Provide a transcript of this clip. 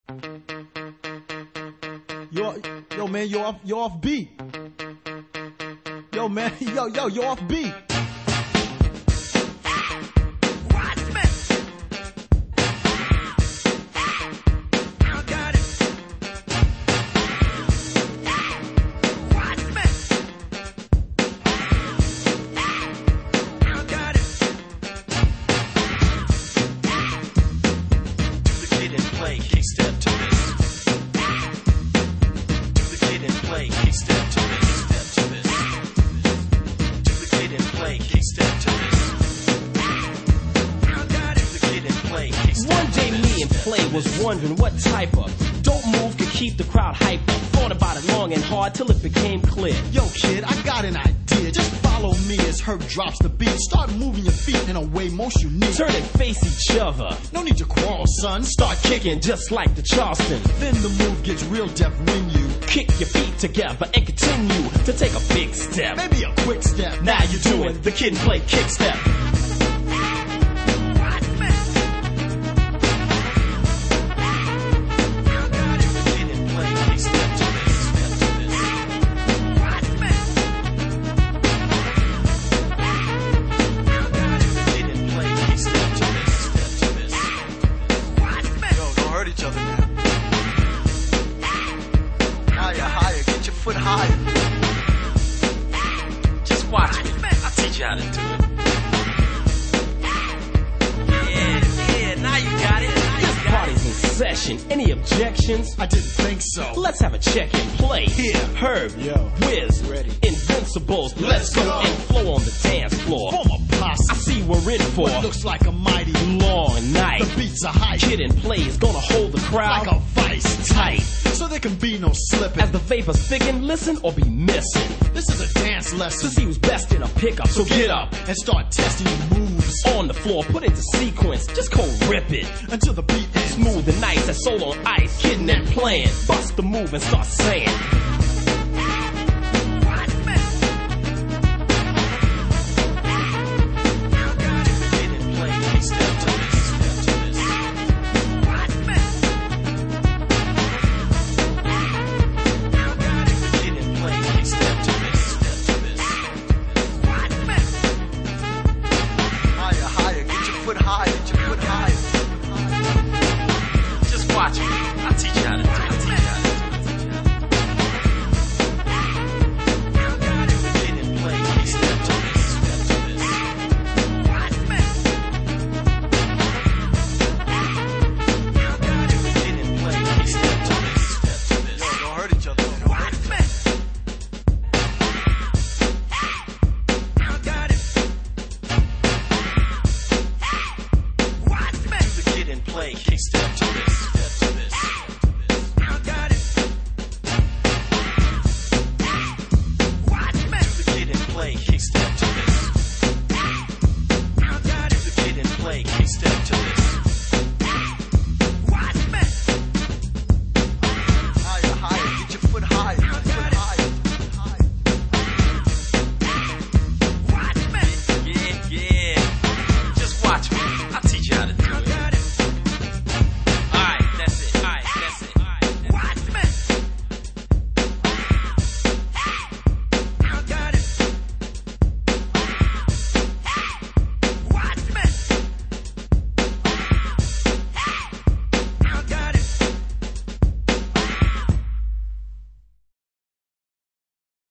Yo, man, you're off beat. Yo, man, you're off beat. Was wondering what type of dope move could keep the crowd hyped up. Thought about it long and hard till it became clear. Yo, kid, I got an idea. Just follow me as Herb drops the beat. Start moving your feet in a way most unique. Turn and face each other. No need to quarrel, son. Start kicking just like the Charleston. Then the move gets real deft when you kick your feet together and continue to take a big step. Maybe a quick step. Now you're doing the Kid and Play kick step. Any objections? I didn't think so. Let's have a check and play. Here, Herb, yo, Wiz, ready, Invincibles. Let's go and flow on the dance floor. Form a posse. I see we're in for what looks like a mighty long night. The beats are hype. Kid and Play is gonna hold the crowd like a vice tight, so there can be no slipping. As the vapors thicken, listen or be missing. This is a dance lesson to see who's best in a pickup. So get up and start testing your moves on the floor. Put into sequence, just go rip it until the beat ends. Smooth and nice as soul on ice. Kidding and playing, bust the move and start saying.